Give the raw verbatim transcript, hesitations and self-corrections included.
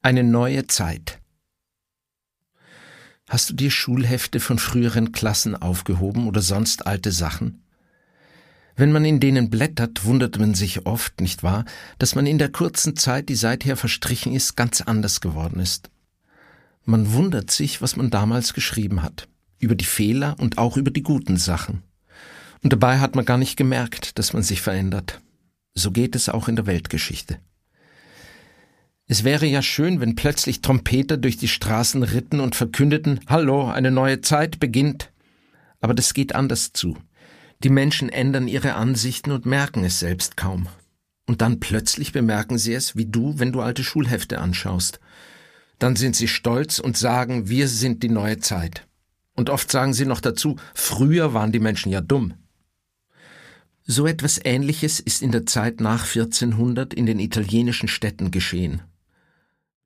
Eine neue Zeit. Hast du dir Schulhefte von früheren Klassen aufgehoben oder sonst alte Sachen? Wenn man in denen blättert, wundert man sich oft, nicht wahr, dass man in der kurzen Zeit, die seither verstrichen ist, ganz anders geworden ist. Man wundert sich, was man damals geschrieben hat, über die Fehler und auch über die guten Sachen. Und dabei hat man gar nicht gemerkt, dass man sich verändert. So geht es auch in der Weltgeschichte. Es wäre ja schön, wenn plötzlich Trompeter durch die Straßen ritten und verkündeten, »Hallo, eine neue Zeit beginnt«. Aber das geht anders zu. Die Menschen ändern ihre Ansichten und merken es selbst kaum. Und dann plötzlich bemerken sie es, wie du, wenn du alte Schulhefte anschaust. Dann sind sie stolz und sagen, wir sind die neue Zeit. Und oft sagen sie noch dazu, früher waren die Menschen ja dumm. So etwas Ähnliches ist in der Zeit nach vierzehnhundert in den italienischen Städten geschehen.